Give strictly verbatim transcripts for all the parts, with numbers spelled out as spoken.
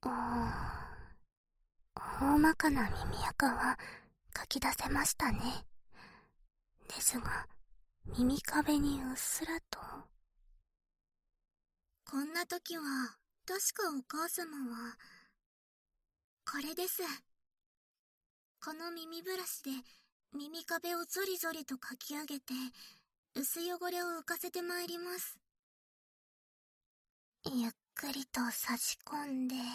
うーん、大まかな耳垢は書き出せましたね。ですが、耳壁にうっすらと。 こんな時は、確かお母様は、これです。この耳ブラシで耳壁をゾリゾリとかき上げて、薄汚れを浮かせてまいります。 ゆっくりと差し込んで、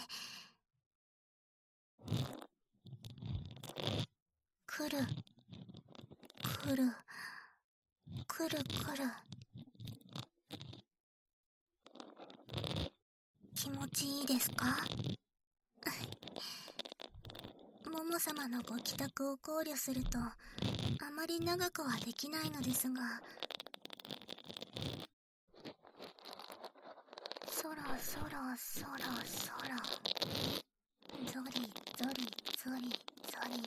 くる、くる、くるくる。気持ちいいですか？もも様のご帰宅を考慮すると、あまり長くはできないのですが、そろそろそろそろ、ゾリゾリゾリゾリ。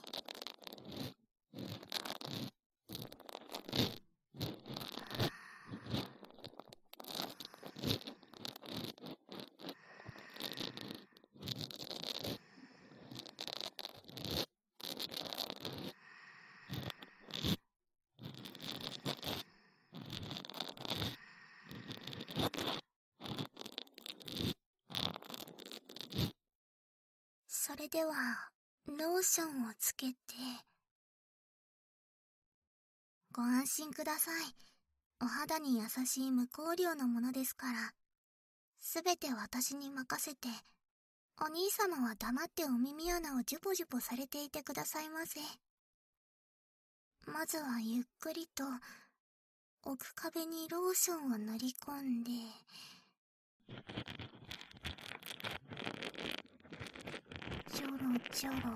それでは、ローションをつけて。ご安心ください。お肌に優しい無香料のものですから。すべて私に任せて、お兄様は黙ってお耳穴をジュポジュポされていてくださいませ。まずはゆっくりと、奥壁にローションを塗り込んで、ちょろちょろ、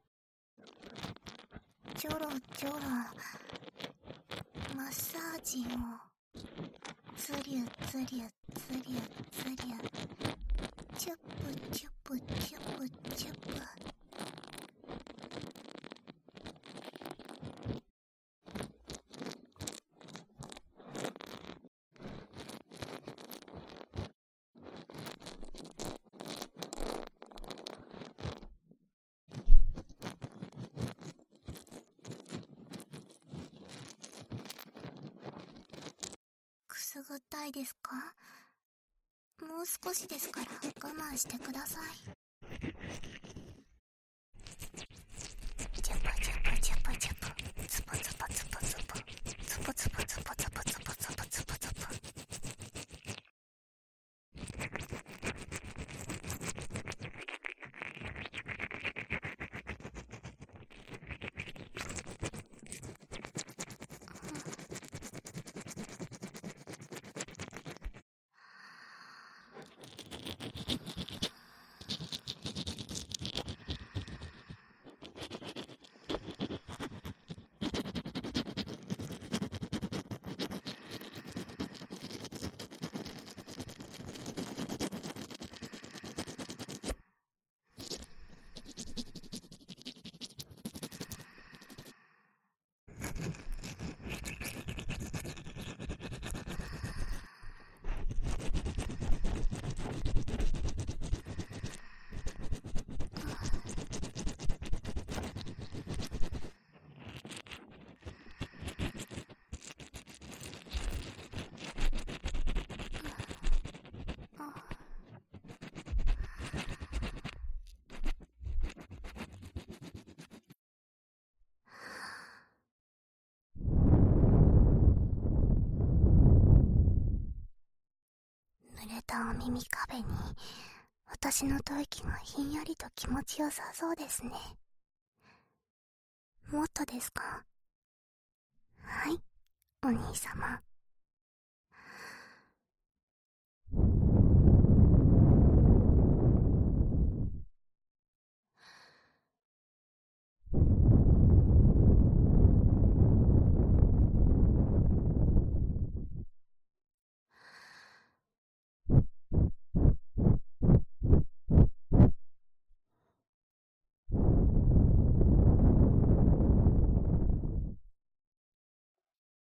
ちょろちょろ、マッサージを、つりゅつりゅつりゅつりゅ、チュップチュップチュップチュップ。くすぐったいですか？もう少しですから我慢してください。チュプチュプチュプチュプ、ツポツポツポツポ、ツポツポツポツポツポツポツポツポ。濡れたお耳壁に私の吐息がひんやりと気持ちよさそうですね。もっとですか？はい、お兄様。